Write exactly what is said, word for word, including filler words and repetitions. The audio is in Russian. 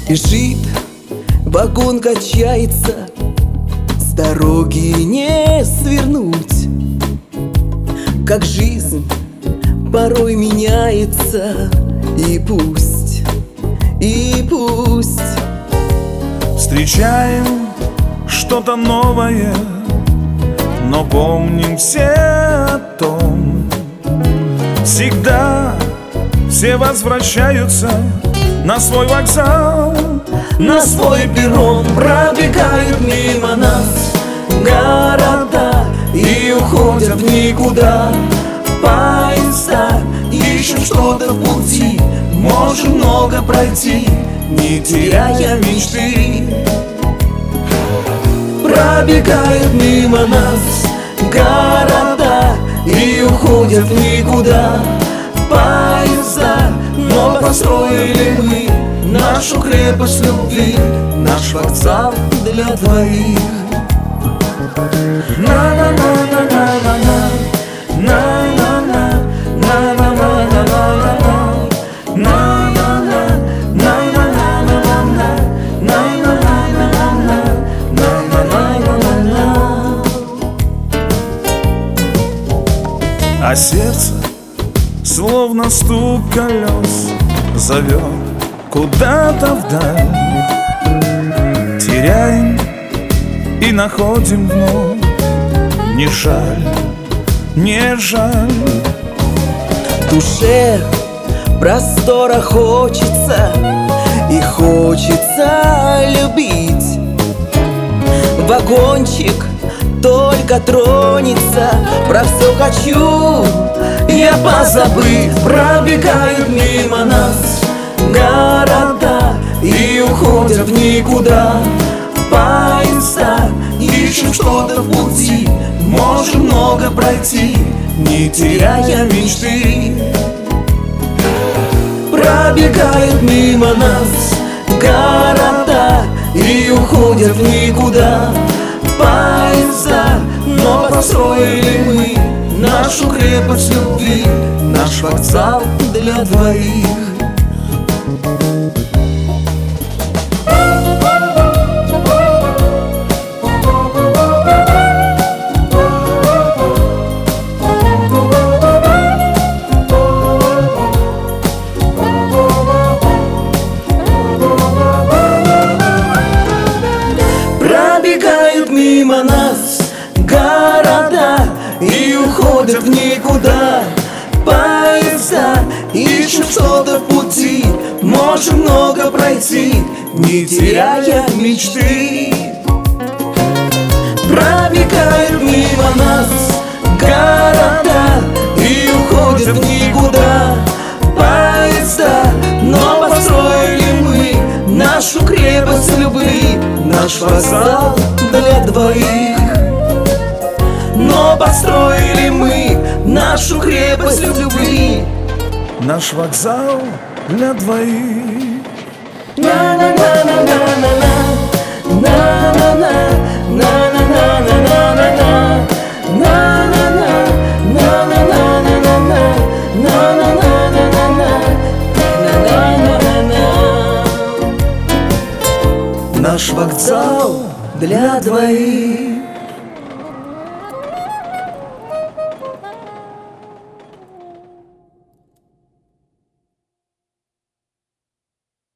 Бежит, вагон качается, с дороги не свернуть. Как жизнь порой меняется, и пусть, и пусть. Встречаем что-то новое, но помним все о том. Всегда все возвращаются на свой вокзал, на свой перрон. Пробегают мимо нас города и уходят в никуда поезда. Ищем что-то в пути, можем много пройти, не теряя мечты. Пробегают мимо нас города и уходят в никуда поезда. Но построили мы нашу крепость любви, наш вокзал для двоих. На-на-на-на-на-на-на, на-на-на, на-на-на-на-на-на, на-на-на, на-на-на-на-на-на, на-на-на-на-на-на, на-на-на-на-на. а сердце, словно стук колес, зовет куда-то вдаль. Теряем и находим вновь. Не жаль, не жаль. Душе простора хочется, и хочется любить. Вагончик только тронется, про все хочу я позабыть. Пробегают мимо нас города и уходят в никуда поезда. Ищем что-то в пути, можем много пройти, не теряя мечты. Пробегают мимо нас города и уходят в никуда поезда. Но построили мы нашу крепость любви, наш вокзал для двоих. Пробегают мимо нас города и уходят в никуда поезда. Ищем что-то в пути, можем много пройти, не теряя мечты. Пробегают мимо нас города и уходят в никуда поезда. Но построили мы нашу крепость любви, наш вокзал для двоих. Но построили мы нашу крепость любви, наш вокзал для двоих. На-на-на-на-на-на-на, на-на-на, на-на-на-на-на-на, на-на-на, на-на-на-на-на-на, на-на-на-на-на-на, на-на-на-на. Наш вокзал для двоих.